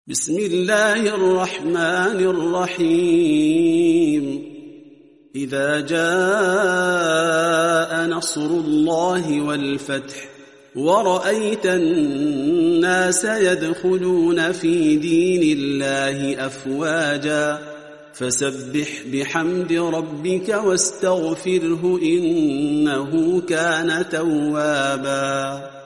بسم الله الرحمن الرحيم إذا جاء نصر الله والفتح ورأيت الناس يدخلون في دين الله أفواجا فسبح بحمد ربك واستغفره إنه كان توابا.